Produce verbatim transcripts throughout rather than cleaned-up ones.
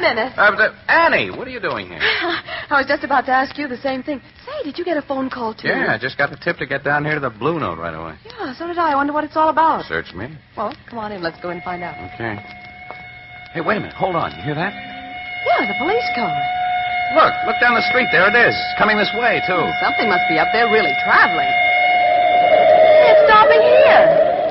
minute. Uh, the, Annie, what are you doing here? I was just about to ask you the same thing. Say, did you get a phone call, too? Yeah, I just got the tip to get down here to the Blue Note right away. Yeah, so did I. I wonder what it's all about. Search me. Well, come on in. Let's go in and find out. Okay. Hey, wait a minute. Hold on. You hear that? Yeah, the police car. Look, look down the street. There it is. It's coming this way, too. Hmm, something must be up there really traveling. It's stopping here.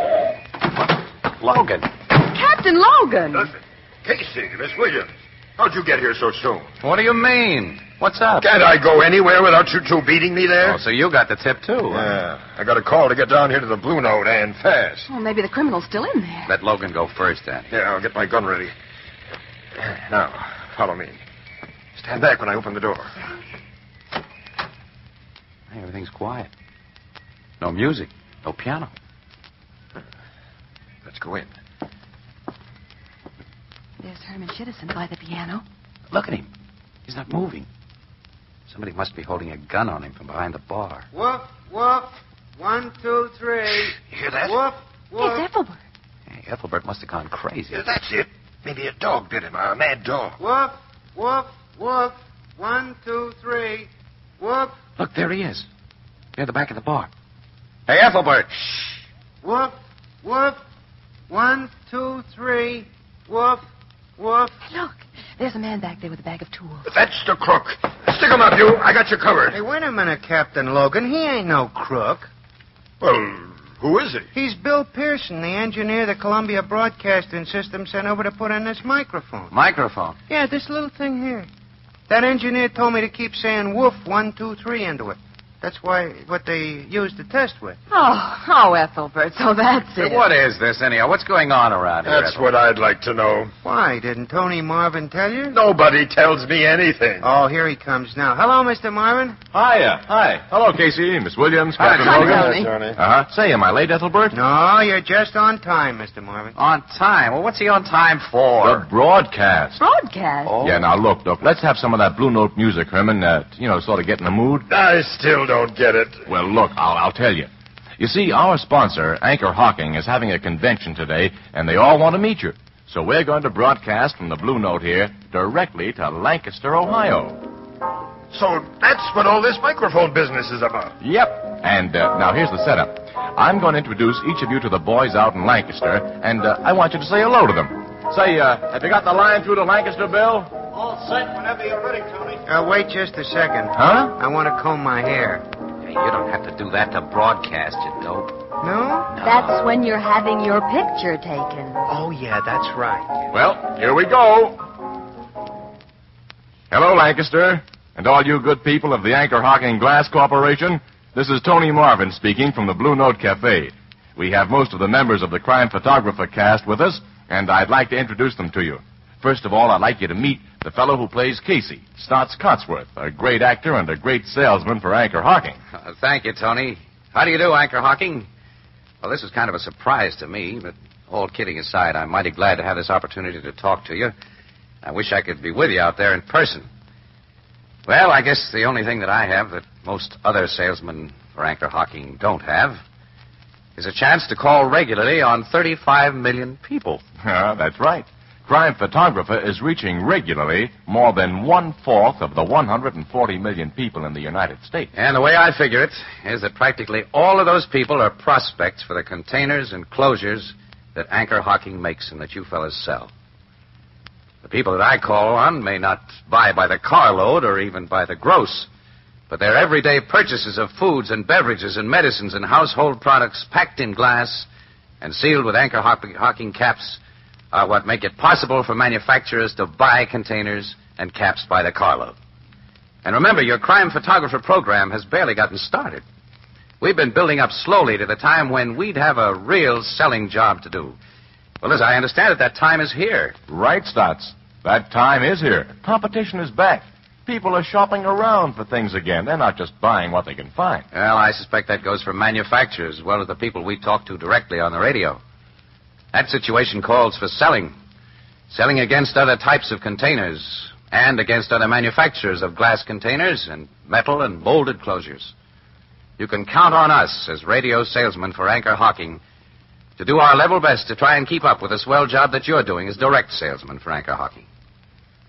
Logan. Captain Logan. Uh, Casey, Miss Williams. How'd you get here so soon? What do you mean? What's up? Can't I go anywhere without you two beating me there? Oh, so you got the tip, too. huh? Yeah. I got a call to get down here to the Blue Note and fast. Well, maybe the criminal's still in there. Let Logan go first, Annie. Yeah, I'll get my gun ready. Now, follow me. Stand back when I open the door. Hey, everything's quiet. No music. No piano. Let's go in. There's Herman Chittison by the piano. Look at him. He's not moving. Somebody must be holding a gun on him from behind the bar. Woof, woof. One, two, three. You hear that? Woof, woof. It's Ethelbert. Hey, Ethelbert must have gone crazy. Yeah, that's it. Maybe a dog bit him, a mad dog. Woof, woof, woof. One, two, three. Woof, Look, there he is. Near the back of the bar. Hey, Ethelbert. Shh. woof, woof. One, two, three. Woof, woof. Look, there's a man back there with a bag of tools. That's the crook. Stick him up, you. I got you covered. Hey, wait a minute, Captain Logan. He ain't no crook. Well, who is he? He's Bill Pearson, the engineer the Columbia Broadcasting System sent over to put in this microphone. Microphone. Yeah, this little thing here. That engineer told me to keep saying woof, one, two, three into it. That's why what they used the test with. Oh, oh, Ethelbert, so that's it. Hey, what is this, anyhow? What's going on around here? That's what I'd like to know. Why, didn't Tony Marvin tell you? Nobody tells me anything. Oh, here he comes now. Hello, Mister Marvin. Hiya. Hi. Hello, Casey, Miss Williams, Hi, Captain Hi, Logan. Tony. Uh-huh. Say, am I late, Ethelbert? No, you're just on time, Mister Marvin. On time. Well, what's he on time for? The broadcast. Broadcast. Oh. Yeah, now, look, look, let's have some of that Blue Note music, Herman, uh, you know, sort of get in the mood. I still don't get it. Well, look, I'll, I'll tell you. You see, our sponsor, Anchor Hawking, is having a convention today, and they all want to meet you. So we're going to broadcast from the Blue Note here directly to Lancaster, Ohio. So that's what all this microphone business is about. Yep. And uh, now here's the setup. I'm going to introduce each of you to the boys out in Lancaster, and uh, I want you to say hello to them. Say, uh, have you got the line through to Lancaster, Bill? All set whenever you're ready, Tony. Uh, wait just a second. Huh? I want to comb my hair. Hey, you don't have to do that to broadcast, you dope. No? That's when you're having your picture taken. Oh, yeah, that's right. Well, here we go. Hello, Lancaster, and all you good people of the Anchor Hawking Glass Corporation. This is Tony Marvin speaking from the Blue Note Cafe. We have most of the members of the Crime Photographer cast with us, and I'd like to introduce them to you. First of all, I'd like you to meet the fellow who plays Casey, Stotts Cotsworth, a great actor and a great salesman for Anchor Hawking. Uh, thank you, Tony. How do you do, Anchor Hawking? Well, this is kind of a surprise to me, but all kidding aside, I'm mighty glad to have this opportunity to talk to you. I wish I could be with you out there in person. Well, I guess the only thing that I have that most other salesmen for Anchor Hawking don't have is a chance to call regularly on thirty-five million people. Ah, that's right. Crime Photographer is reaching regularly more than one-fourth of the one hundred forty million people in the United States. And the way I figure it is that practically all of those people are prospects for the containers and closures that Anchor Hawking makes and that you fellas sell. The people that I call on may not buy by the carload or even by the gross, but their everyday purchases of foods and beverages and medicines and household products packed in glass and sealed with Anchor Hawking caps are what make it possible for manufacturers to buy containers and caps by the carload. And remember, your Crime Photographer program has barely gotten started. We've been building up slowly to the time when we'd have a real selling job to do. Well, as I understand it, that time is here. Right, Stotts. That time is here. Competition is back. People are shopping around for things again. They're not just buying what they can find. Well, I suspect that goes for manufacturers as well as the people we talk to directly on the radio. That situation calls for selling. Selling against other types of containers and against other manufacturers of glass containers and metal and molded closures. You can count on us as radio salesmen for Anchor Hawking to do our level best to try and keep up with the swell job that you're doing as direct salesman for Anchor Hawking.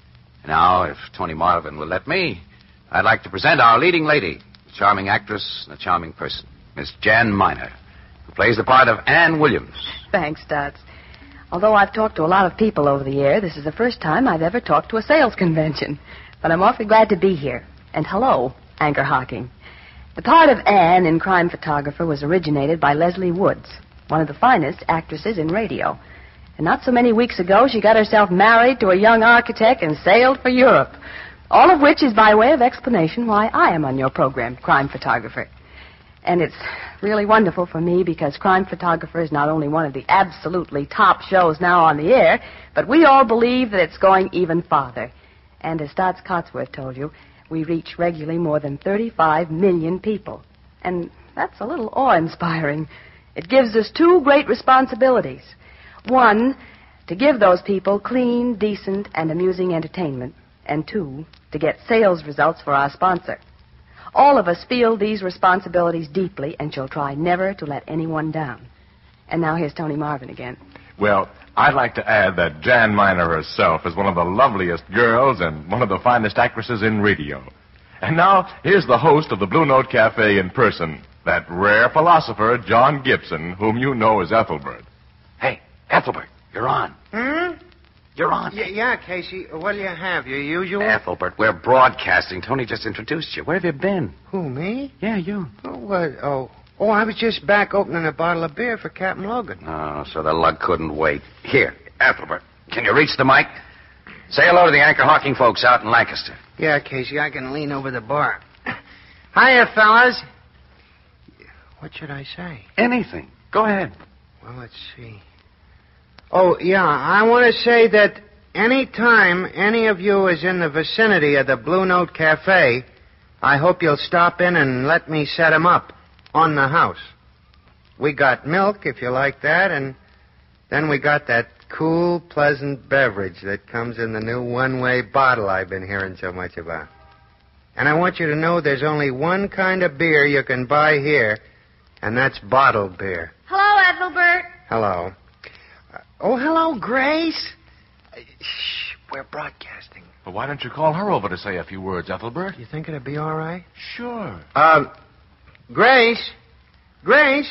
Now, if Tony Marvin will let me, I'd like to present our leading lady, a charming actress and a charming person, Miss Jan Miner, who plays the part of Anne Williams. Thanks, Stutz. Although I've talked to a lot of people over the year, this is the first time I've ever talked to a sales convention. But I'm awfully glad to be here. And hello, Anchor Hocking. The part of Anne in Crime Photographer was originated by Leslie Woods, one of the finest actresses in radio. And not so many weeks ago, she got herself married to a young architect and sailed for Europe. All of which is by way of explanation why I am on your program, Crime Photographer. And it's really wonderful for me because Crime Photographer is not only one of the absolutely top shows now on the air, but we all believe that it's going even farther. And as Stotts Cotsworth told you, we reach regularly more than thirty-five million people. And that's a little awe-inspiring. It gives us two great responsibilities. One, to give those people clean, decent, and amusing entertainment. And two, to get sales results for our sponsor. All of us feel these responsibilities deeply and shall try never to let anyone down. And now here's Tony Marvin again. Well, I'd like to add that Jan Miner herself is one of the loveliest girls and one of the finest actresses in radio. And now, here's the host of the Blue Note Cafe in person, that rare philosopher, John Gibson, whom you know as Ethelbert. Hey, Ethelbert, you're on. Hmm? You're on. Yeah, yeah, Casey. What'll you have? Your usual? Ethelbert, we're broadcasting. Tony just introduced you. Where have you been? Who, me? Yeah, you. Oh, what? Oh, oh, I was just back opening a bottle of beer for Captain Logan. Oh, so the lug couldn't wait. Here, Ethelbert, can you reach the mic? Say hello to the Anchor Hocking folks out in Lancaster. Yeah, Casey, I can lean over the bar. Hiya, fellas. What should I say? Anything. Go ahead. Well, let's see. Oh, yeah, I want to say that any time any of you is in the vicinity of the Blue Note Cafe, I hope you'll stop in and let me set 'em up on the house. We got milk, if you like that, and then we got that cool, pleasant beverage that comes in the new one-way bottle I've been hearing so much about. And I want you to know there's only one kind of beer you can buy here, and that's bottled beer. Hello, Ethelbert. Hello. Uh, oh, hello, Grace. Uh, shh, we're broadcasting. Well, why don't you call her over to say a few words, Ethelbert? You think it'd be all right? Sure. Um, Grace? Grace?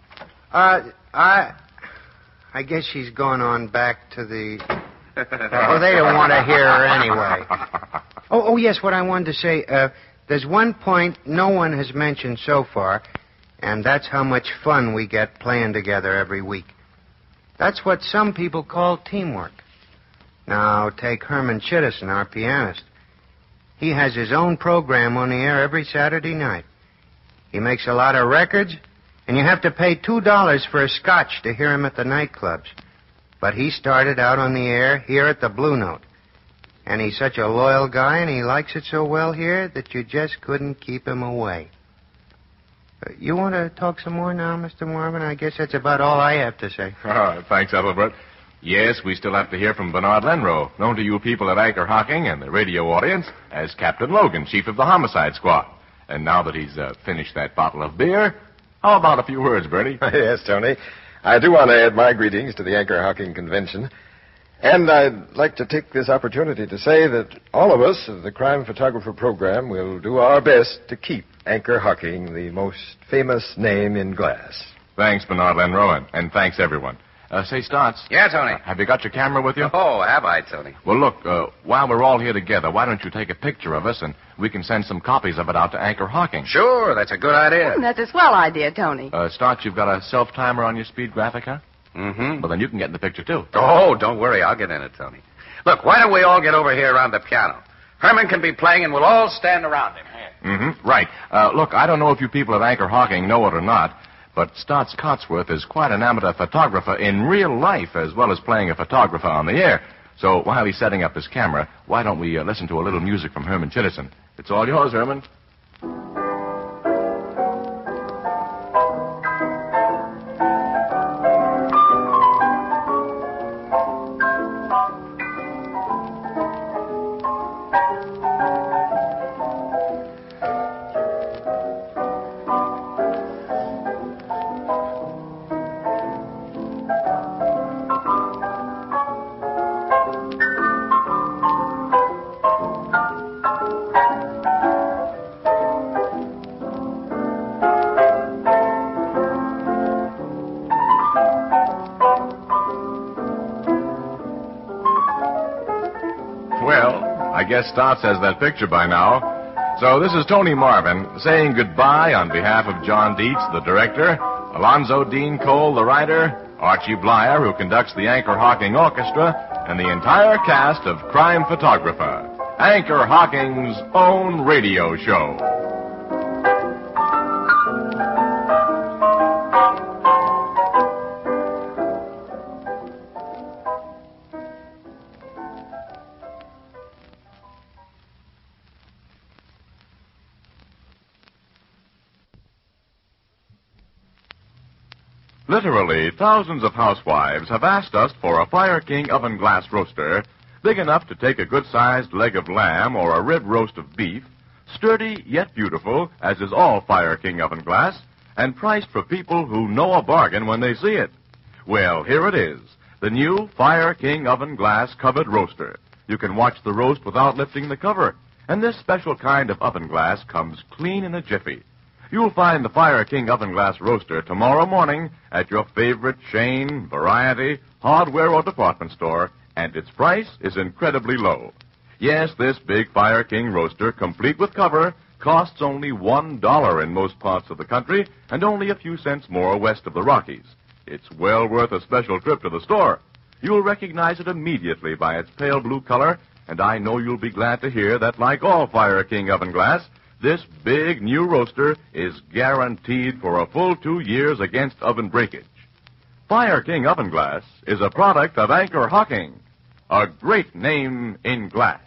Uh, I... I guess she's gone on back to the... Oh, they don't want to hear her anyway. Oh, oh, yes, what I wanted to say, uh, there's one point no one has mentioned so far, and that's how much fun we get playing together every week. That's what some people call teamwork. Now, take Herman Chittison, our pianist. He has his own program on the air every Saturday night. He makes a lot of records, and you have to pay two dollars for a scotch to hear him at the nightclubs. But he started out on the air here at the Blue Note. And he's such a loyal guy, and he likes it so well here that you just couldn't keep him away. Uh, you want to talk some more now, Mister Marvin? I guess that's about all I have to say. Oh, thanks, Ethelbert. Yes, we still have to hear from Bernard Lenrow, known to you people at Anchor Hocking and the radio audience as Captain Logan, chief of the homicide squad. And now that he's uh, finished that bottle of beer, how about a few words, Bertie? Yes, Tony. I do want to add my greetings to the Anchor Hocking Convention. And I'd like to take this opportunity to say that all of us of the Crime Photographer program will do our best to keep Anchor Hocking the most famous name in glass. Thanks, Bernard Lenrow, and, and thanks, everyone. Uh, say, Stotts. Yeah, Tony. Uh, have you got your camera with you? Oh, have I, Tony? Well, look, uh, while we're all here together, why don't you take a picture of us, and we can send some copies of it out to Anchor Hocking. Sure, that's a good idea. Mm, that's a swell idea, Tony. Uh, Stotts, you've got a self-timer on your speed graphic, huh? Mm-hmm. Well, then you can get in the picture, too. Oh, don't worry. I'll get in it, Tony. Look, why don't we all get over here around the piano? Herman can be playing, and we'll all stand around him. Mm-hmm. Right. Uh, look, I don't know if you people at Anchor Hocking know it or not, but Stotts Cotsworth is quite an amateur photographer in real life as well as playing a photographer on the air. So while he's setting up his camera, why don't we uh, listen to a little music from Herman Chittison? It's all yours, Herman. guess Stott says that picture by now. So this is Tony Marvin saying goodbye on behalf of John Dietz, the director, Alonzo Dean Cole, the writer, Archie Blyer, who conducts the Anchor Hocking Orchestra, and the entire cast of Crime Photographer, Anchor Hocking's own radio show. Literally, thousands of housewives have asked us for a Fire King oven glass roaster big enough to take a good-sized leg of lamb or a rib roast of beef, sturdy yet beautiful, as is all Fire King oven glass, and priced for people who know a bargain when they see it. Well, here it is, the new Fire King oven glass covered roaster. You can watch the roast without lifting the cover, and this special kind of oven glass comes clean in a jiffy. You'll find the Fire King oven glass roaster tomorrow morning at your favorite chain, variety, hardware, or department store, and its price is incredibly low. Yes, this big Fire King roaster, complete with cover, costs only one dollar in most parts of the country and only a few cents more west of the Rockies. It's well worth a special trip to the store. You'll recognize it immediately by its pale blue color, and I know you'll be glad to hear that, like all Fire King oven glass, this big new roaster is guaranteed for a full two years against oven breakage. Fire King oven glass is a product of Anchor Hocking, a great name in glass.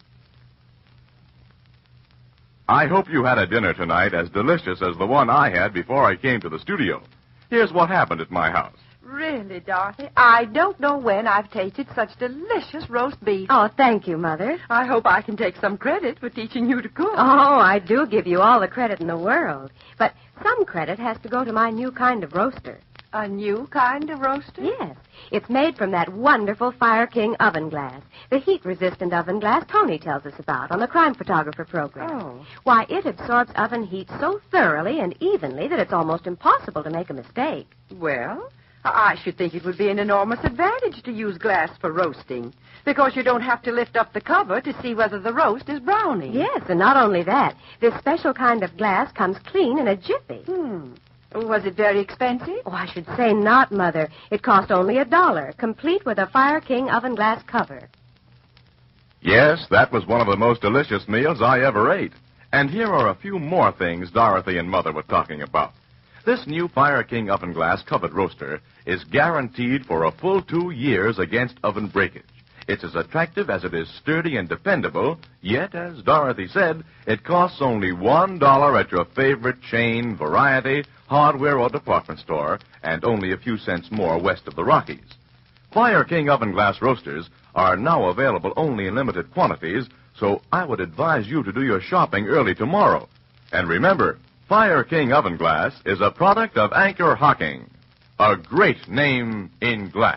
I hope you had a dinner tonight as delicious as the one I had before I came to the studio. Here's what happened at my house. Really, Dorothy, I don't know when I've tasted such delicious roast beef. Oh, thank you, Mother. I hope I can take some credit for teaching you to cook. Oh, I do give you all the credit in the world. But some credit has to go to my new kind of roaster. A new kind of roaster? Yes. It's made from that wonderful Fire King oven glass, the heat-resistant oven glass Tony tells us about on the Crime Photographer program. Oh. Why, it absorbs oven heat so thoroughly and evenly that it's almost impossible to make a mistake. Well, I should think it would be an enormous advantage to use glass for roasting, because you don't have to lift up the cover to see whether the roast is browning. Yes, and not only that, this special kind of glass comes clean in a jiffy. Hmm. Was it very expensive? Oh, I should say not, Mother. It cost only a dollar, complete with a Fire King oven glass cover. Yes, that was one of the most delicious meals I ever ate. And here are a few more things Dorothy and Mother were talking about. This new Fire King oven glass covered roaster is guaranteed for a full two years against oven breakage. It's as attractive as it is sturdy and dependable, yet, as Dorothy said, it costs only one dollar at your favorite chain, variety, hardware, or department store, and only a few cents more west of the Rockies. Fire King oven glass roasters are now available only in limited quantities, so I would advise you to do your shopping early tomorrow. And remember, Fire King oven glass is a product of Anchor Hocking, a great name in glass.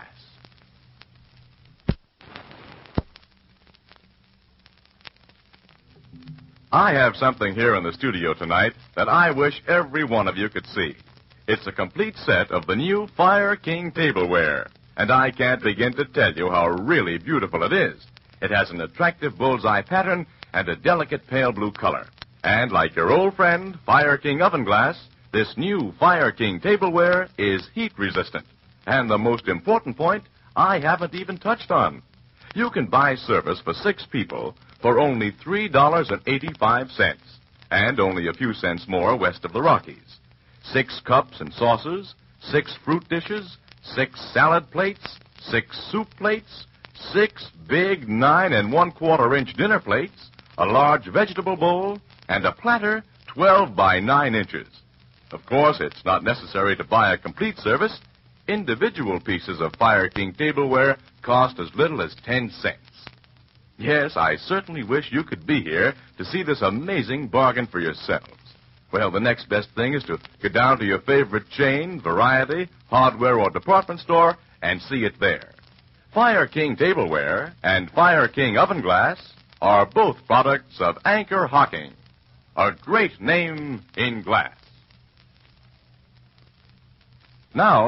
I have something here in the studio tonight that I wish every one of you could see. It's a complete set of the new Fire King tableware, and I can't begin to tell you how really beautiful it is. It has an attractive bullseye pattern and a delicate pale blue color. And like your old friend, Fire King oven glass, this new Fire King tableware is heat resistant. And the most important point, I haven't even touched on. You can buy service for six people for only three dollars and eighty-five cents, and only a few cents more west of the Rockies. Six cups and saucers, six fruit dishes, six salad plates, six soup plates, six big nine and one quarter inch dinner plates, a large vegetable bowl, and a platter twelve by nine inches. Of course, it's not necessary to buy a complete service. Individual pieces of Fire King tableware cost as little as ten cents. Yes, I certainly wish you could be here to see this amazing bargain for yourselves. Well, the next best thing is to go down to your favorite chain, variety, hardware, or department store and see it there. Fire King tableware and Fire King oven glass are both products of Anchor Hocking, a great name in glass. Now,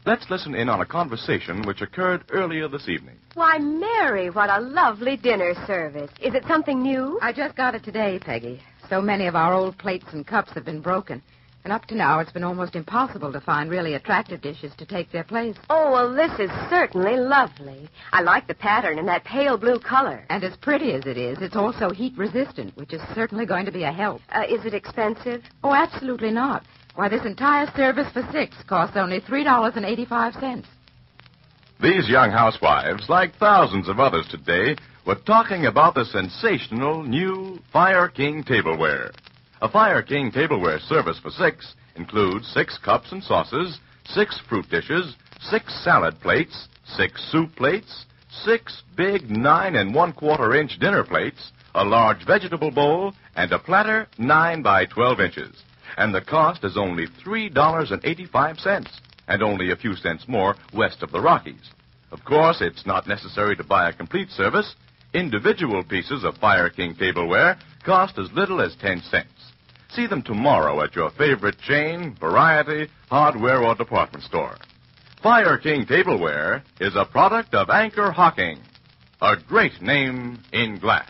Let's listen in on a conversation which occurred earlier this evening. Why, Mary, what a lovely dinner service. Is it something new? I just got it today, Peggy. So many of our old plates and cups have been broken. And up to now, it's been almost impossible to find really attractive dishes to take their place. Oh, well, this is certainly lovely. I like the pattern and that pale blue color. And as pretty as it is, it's also heat-resistant, which is certainly going to be a help. Uh, is it expensive? Oh, absolutely not. Why, this entire service for six costs only three dollars and eighty-five cents. These young housewives, like thousands of others today, were talking about the sensational new Fire King tableware. A Fire King tableware service for six includes six cups and saucers, six fruit dishes, six salad plates, six soup plates, six big nine and one quarter inch dinner plates, a large vegetable bowl, and a platter nine by twelve inches. And the cost is only three dollars and eighty-five cents, and only a few cents more west of the Rockies. Of course, it's not necessary to buy a complete service. Individual pieces of Fire King tableware cost as little as ten cents. See them tomorrow at your favorite chain, variety, hardware, or department store. Fire King tableware is a product of Anchor Hocking, a great name in glass.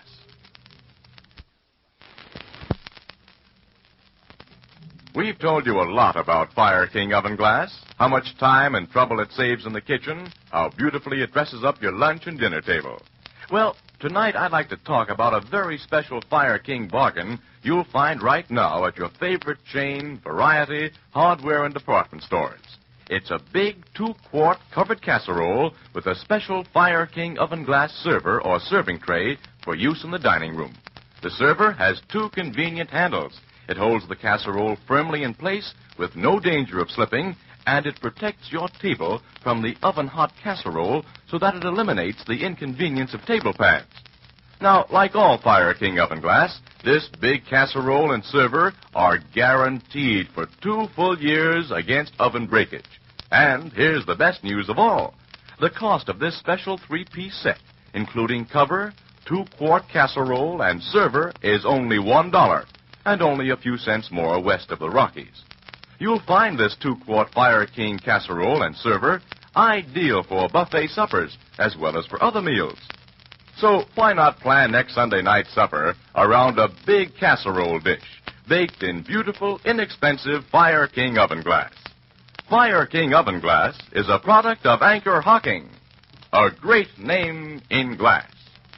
We've told you a lot about Fire King oven glass, how much time and trouble it saves in the kitchen, how beautifully it dresses up your lunch and dinner table. Well, tonight I'd like to talk about a very special Fire King bargain you'll find right now at your favorite chain, variety, hardware, and department stores. It's a big two-quart covered casserole with a special Fire King oven glass server or serving tray for use in the dining room. The server has two convenient handles. It holds the casserole firmly in place with no danger of slipping, and it protects your table from the oven-hot casserole so that it eliminates the inconvenience of table pads. Now, like all Fire King oven glass, this big casserole and server are guaranteed for two full years against oven breakage. And here's the best news of all. The cost of this special three-piece set, including cover, two-quart casserole, and server, is only one dollar. And only a few cents more west of the Rockies. You'll find this two-quart Fire King casserole and server ideal for buffet suppers as well as for other meals. So why not plan next Sunday night's supper around a big casserole dish baked in beautiful, inexpensive Fire King oven glass? Fire King oven glass is a product of Anchor Hocking, a great name in glass.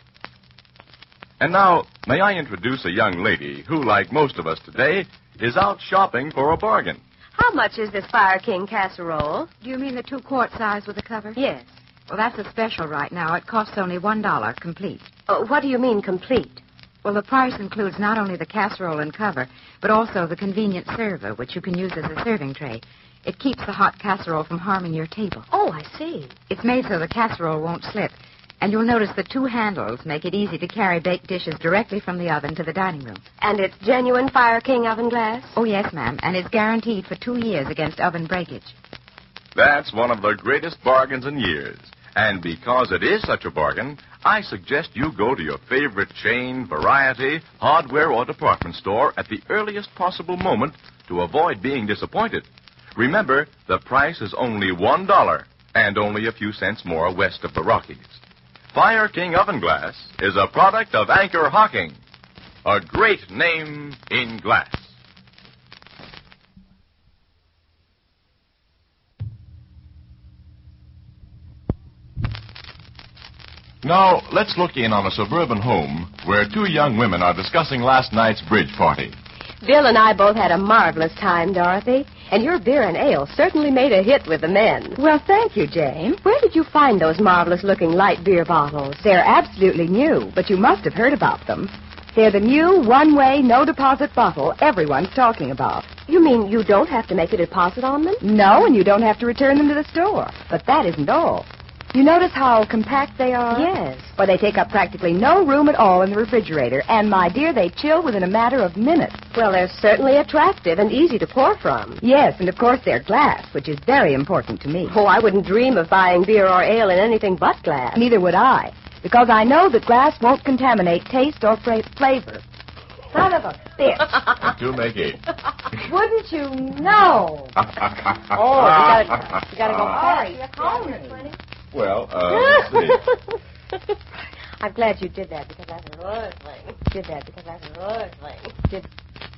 And now, may I introduce a young lady who, like most of us today, is out shopping for a bargain. How much is this Fire King casserole? Do you mean the two-quart size with the cover? Yes. Well, that's a special right now. It costs only one dollar complete. Uh, what do you mean complete? Well, the price includes not only the casserole and cover, but also the convenient server, which you can use as a serving tray. It keeps the hot casserole from harming your table. Oh, I see. It's made so the casserole won't slip. And you'll notice the two handles make it easy to carry baked dishes directly from the oven to the dining room. And it's genuine Fire King oven glass? Oh, yes, ma'am. And it's guaranteed for two years against oven breakage. That's one of the greatest bargains in years. And because it is such a bargain, I suggest you go to your favorite chain, variety, hardware, or department store at the earliest possible moment to avoid being disappointed. Remember, the price is only one dollar and only a few cents more west of the Rockies. Fire King oven glass is a product of Anchor Hocking, a great name in glass. Now, let's look in on a suburban home where two young women are discussing last night's bridge party. Bill and I both had a marvelous time, Dorothy. And your beer and ale certainly made a hit with the men. Well, thank you, Jane. Where did you find those marvelous-looking light beer bottles? They're absolutely new, but you must have heard about them. They're the new one-way, no-deposit bottle everyone's talking about. You mean you don't have to make a deposit on them? No, and you don't have to return them to the store. But that isn't all. You notice how compact they are? Yes. Well, they take up practically no room at all in the refrigerator. And, my dear, they chill within a matter of minutes. Well, they're certainly attractive and easy to pour from. Yes, and of course they're glass, which is very important to me. Oh, I wouldn't dream of buying beer or ale in anything but glass. Neither would I, because I know that glass won't contaminate taste or fra- flavor. Son of a bitch. Two make eight. Wouldn't you know? Oh, we gotta, we gotta go hurry. Call me. Well, uh, let's see. I'm glad you did that because that's a good thing. Did that because that's a good thing. Did.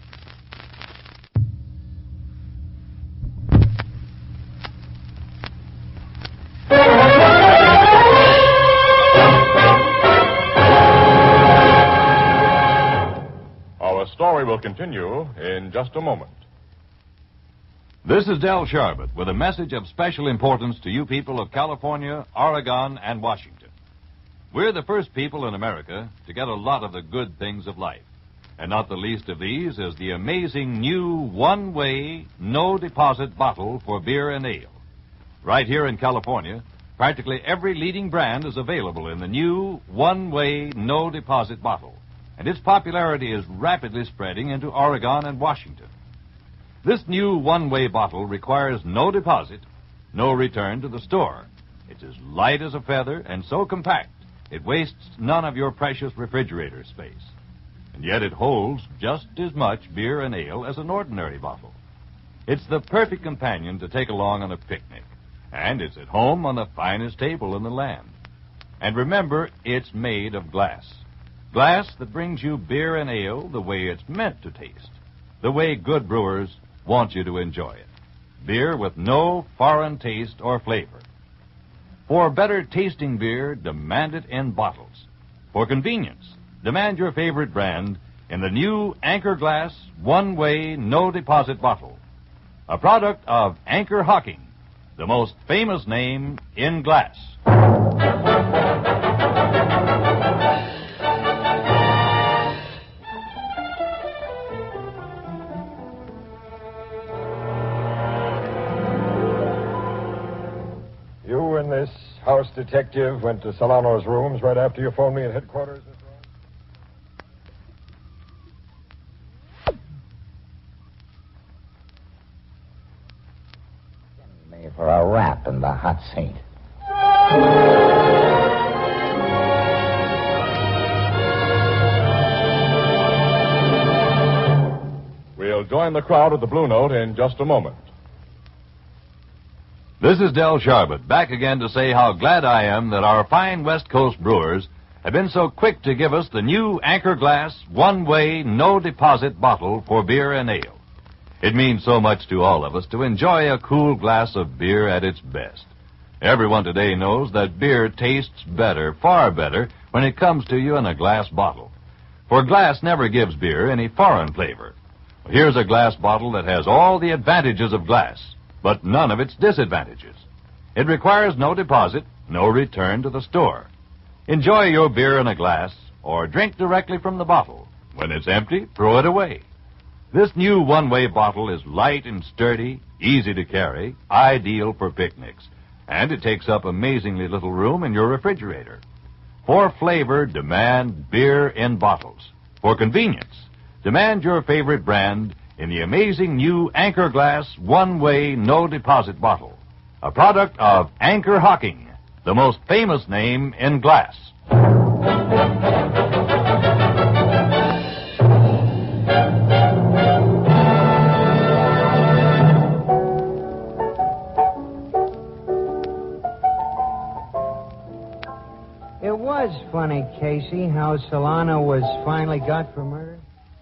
Our story will continue in just a moment. This is Del Sharbutt with a message of special importance to you people of California, Oregon, and Washington. We're the first people in America to get a lot of the good things of life. And not the least of these is the amazing new one-way, no-deposit bottle for beer and ale. Right here in California, practically every leading brand is available in the new one-way, no-deposit bottle. And its popularity is rapidly spreading into Oregon and Washington. This new one-way bottle requires no deposit, no return to the store. It's as light as a feather and so compact, it wastes none of your precious refrigerator space. And yet it holds just as much beer and ale as an ordinary bottle. It's the perfect companion to take along on a picnic. And it's at home on the finest table in the land. And remember, it's made of glass. Glass that brings you beer and ale the way it's meant to taste. The way good brewers want you to enjoy it. Beer with no foreign taste or flavor. For better tasting beer, demand it in bottles. For convenience, demand your favorite brand in the new Anchor Glass one-way, no-deposit bottle. A product of Anchor Hocking, the most famous name in glass. You and this house detective went to Solano's rooms right after you phoned me at headquarters, Mister Me for a rap in the hot seat. We'll join the crowd at the Blue Note in just a moment. This is Del Sharbutt, back again to say how glad I am that our fine West Coast brewers have been so quick to give us the new Anchor Glass one-way, no-deposit bottle for beer and ale. It means so much to all of us to enjoy a cool glass of beer at its best. Everyone today knows that beer tastes better, far better, when it comes to you in a glass bottle. For glass never gives beer any foreign flavor. Here's a glass bottle that has all the advantages of glass, but none of its disadvantages. It requires no deposit, no return to the store. Enjoy your beer in a glass or drink directly from the bottle. When it's empty, throw it away. This new one-way bottle is light and sturdy, easy to carry, ideal for picnics, and it takes up amazingly little room in your refrigerator. For flavor, demand beer in bottles. For convenience, demand your favorite brand in the amazing new Anchor Glass one-way, no-deposit bottle. A product of Anchor Hocking, the most famous name in glass. It was funny, Casey, how Solano was finally got for murder.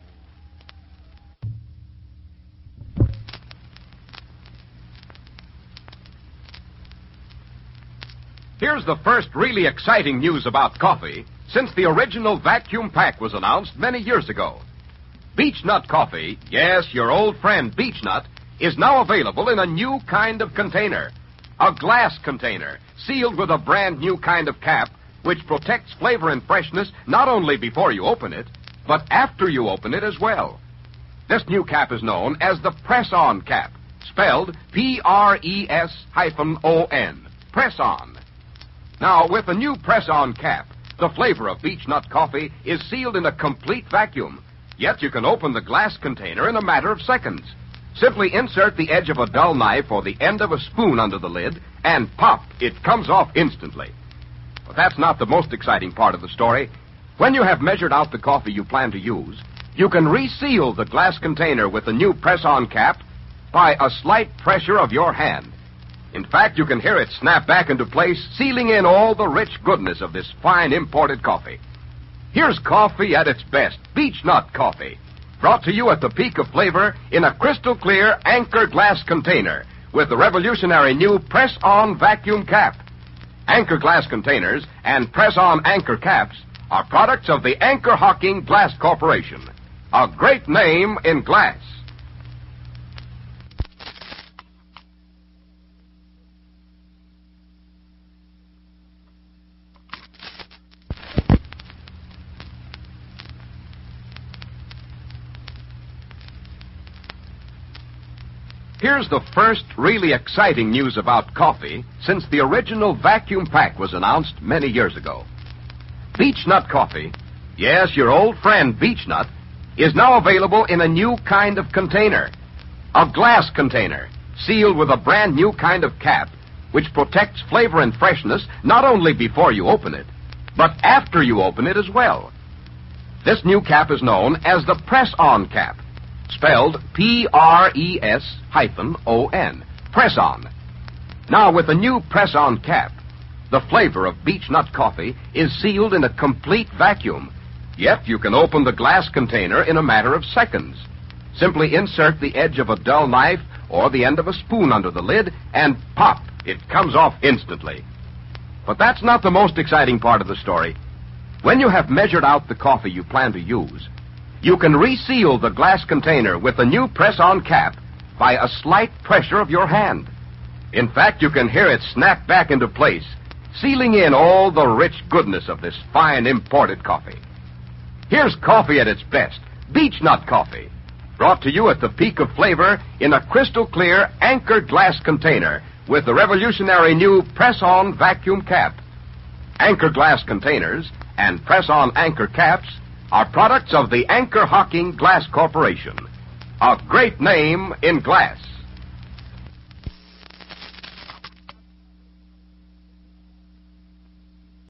Here's the first really exciting news about coffee since the original vacuum pack was announced many years ago. Beechnut coffee, yes, your old friend Beechnut, is now available in a new kind of container. A glass container, sealed with a brand new kind of cap, which protects flavor and freshness not only before you open it, but after you open it as well. This new cap is known as the Press-On cap, spelled P R E S O N, Press-On. Now, with the new Press-On cap, the flavor of Beechnut coffee is sealed in a complete vacuum, yet you can open the glass container in a matter of seconds. Simply insert the edge of a dull knife or the end of a spoon under the lid, and pop, it comes off instantly. But that's not the most exciting part of the story. When you have measured out the coffee you plan to use, you can reseal the glass container with the new press-on cap by a slight pressure of your hand. In fact, you can hear it snap back into place, sealing in all the rich goodness of this fine imported coffee. Here's coffee at its best, Beech Nut Coffee, brought to you at the peak of flavor in a crystal clear Anchor glass container with the revolutionary new press-on vacuum cap. Anchor glass containers and press-on Anchor caps are products of the Anchor Hocking Glass Corporation, a great name in glass. Here's the first really exciting news about coffee since the original vacuum pack was announced many years ago. Beech Nut Coffee, yes, your old friend Beech Nut, is now available in a new kind of container. A glass container, sealed with a brand new kind of cap, which protects flavor and freshness not only before you open it, but after you open it as well. This new cap is known as the press-on cap, spelled P R E S hyphen O N, press-on. Now, with the new press-on cap, the flavor of Beech Nut Coffee is sealed in a complete vacuum, yet you can open the glass container in a matter of seconds. Simply insert the edge of a dull knife or the end of a spoon under the lid, and pop, it comes off instantly. But that's not the most exciting part of the story. When you have measured out the coffee you plan to use, you can reseal the glass container with the new press-on cap by a slight pressure of your hand. In fact, you can hear it snap back into place, sealing in all the rich goodness of this fine imported coffee. Here's coffee at its best, Beech Nut Coffee, brought to you at the peak of flavor in a crystal clear Anchor glass container with the revolutionary new press-on vacuum cap. Anchor glass containers and press-on Anchor caps are products of the Anchor Hocking Glass Corporation, a great name in glass.